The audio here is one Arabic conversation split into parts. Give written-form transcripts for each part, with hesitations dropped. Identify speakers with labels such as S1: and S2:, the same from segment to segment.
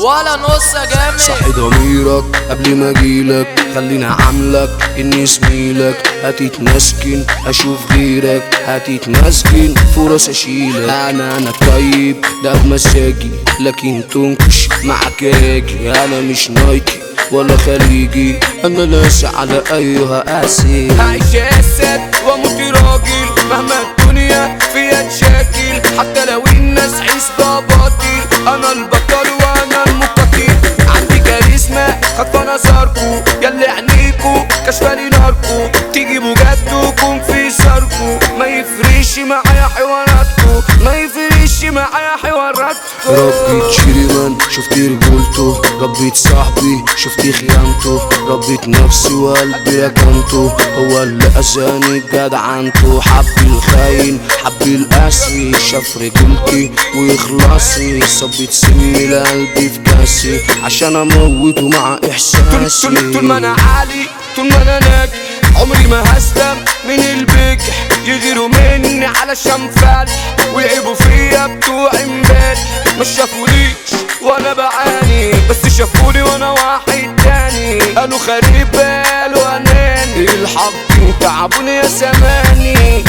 S1: ولا نص جامد.
S2: صحي ضميرك قبل ما اجيلك، خليني عاملك اني زميلك. هتتمسكن اشوف غيرك، هتتمسكن فرص اشيلك. انا طيب ده بمزاجي، لكن تنكش معاك اجي. انا مش نايكي ولا خليجي، انا لاسع على ايها اسي.
S3: عايش اسد واموت راجل مهما الدنيا فيها تشاكل، حتى لو الناس حسبة باطل. انا البطل وانا المقاتل، عندي كاريزما خطفة نظركو، ياللي عينيكو كشفالي ناركو. تجيبوا جدكم في صاركو، ما يفرقش معايا حواراتكو، ما يفرقش معايا حواراتكو.
S2: ربيت شريمان شفت رجولته، ربيت صاحبي شفت خيانته، ربيت نفسي وقلبي ركنته. هو اللي اذاني جدعنته، حبي الخاين حبي القاسي، شاف رجولتي ويخلصي. صبيت سمي لقلبي في كاسي عشان اموته مع احساسي.
S3: طول ما انا عالي طول ما انا ناجح، عمري ما هسلم من البجح. يغيروا مني علشان فالح، ويعيبوا فيا بتوع امبارح. مش شافوليش وانا بعاني، بس شافوني وانا واحد تاني. قالوا خريب قالوا اناني، الحق تعبوني يا زماني.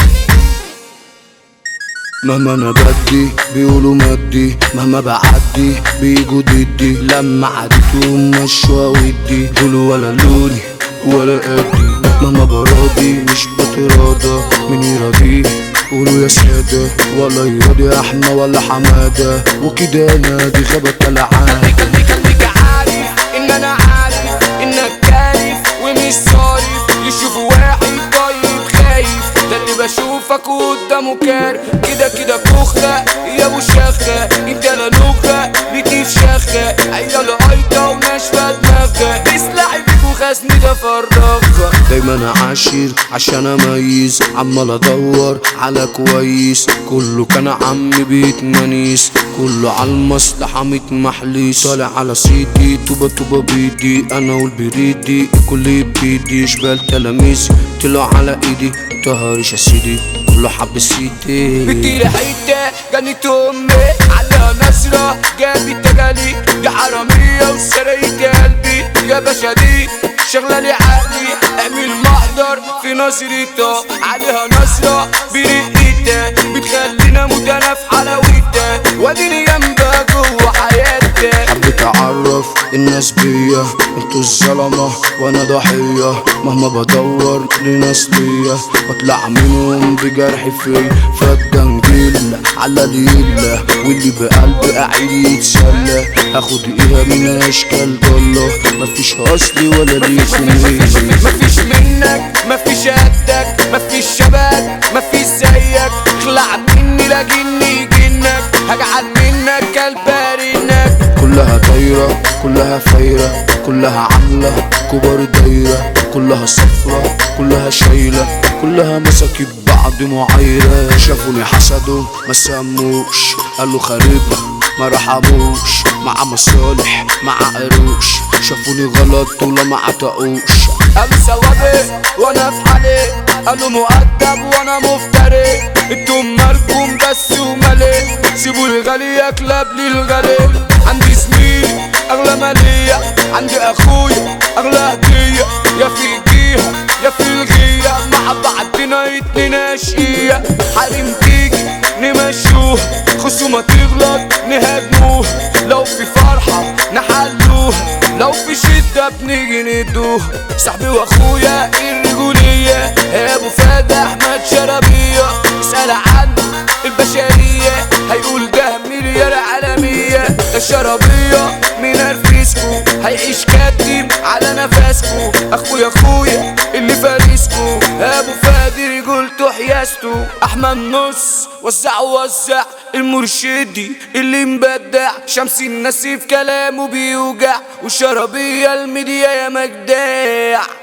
S2: مهما انا بدي بيقولوا مدي، مهما بعدي بيجوا ضدي. لما عديتهم مشوا ودي، قولوا ولا لوني ولا قدي. مهما براضي مش بتراضى، من يراضيه قولوا يا سادة. ولا يراضي احمى ولا حمادة، وكده نادي غابة العادة.
S3: خليك عارف ان انا عارف انك كارف ومش صارف. يشوفوا واحد طيب خايف، ده اللي بشوفك قدامه كارف. كده كوخة يا ابو شخة، انت لا نوخة ليكي في شخة. عيال قايطة وناشفة دماغها، تسلعي بيك وخزني ده فرغها.
S2: دايما انا عاشر عشان اميز، عمال ادور على كويس. كله كان عمي بيتمنيس، كله على المصلحة متمحليس. طالع على سيدي توبة بيدي، انا والبريدي الكل بيدي. شبال تلاميذ طلعوا على ايدي، طهرش يا سيدي كله حب سيدي.
S3: بتطير حتة جنت امي على نصرة جابت تجالي. يا حرامية وسرقت قلبي يا باشا، دي شغلة لي عقلي. اعمل محضر في نظرتها، عليها نصرة برقتها، بتخلينا اموت انا في حلاوتها، واديني جنبها جوه حياتها.
S2: حبيت اعرف الناس بيا انتوا الظلمة وانا ضحية. مهما بدور لناس ليا بطلع منهم بجرح فيا. فدان جيل على ليلة، واللي بقلبي قاعد يتسلى. هاخد ايه من اشكال ضلة، مفيش اصلي ولا ليكم هيلة.
S3: مفيش منك مفيش قدك مفيش شبك مفيش زيك. اخلع مني لكني جنك، هجعل منك كالبارينك.
S2: كلها طايرة كلها فايرة، كلها عاملة كبار دايرة. كلها صفرة كلها شايلة، كلها مسكت بعض معايرة. شافوني حسدوا ما سموش، قالوا خريبة ما رحموش. مع مصالح مع قروش، شافوني غلط ولا ما عتقوش.
S3: قالوا سوابق وانا في حالي، قالوا مؤدب وانا مفتري. انتم مالكم بس ومالي، سيبوا الغالي يكلب لي الغالي. عندي زميلي اغلى مالية، عندي اخويا اغلى هدية. يا في جيها يا في الغية، مع بعضنا اتنين اشقية. حريم تيجي نمشوها، خصومة تغلط نهاجموها. لو في فرحة نحلوها، لو في شدة بنيجي ندوها. صاحبي واخويا الرجولية، يا ابو فهد احمد شربية. اسأل عنه البشرية، هيقول ده مليار عالمية. ده الشربية من الفيسكو، هيعيش كاتم على نفسكو. اخويا اللي فارسكو، ابو فهد رجولته حياسته. احمد نص وزع المرشدي اللي مبدع. شمس الناس في كلامه بيوجع، والشربية الميديا يا مجداع.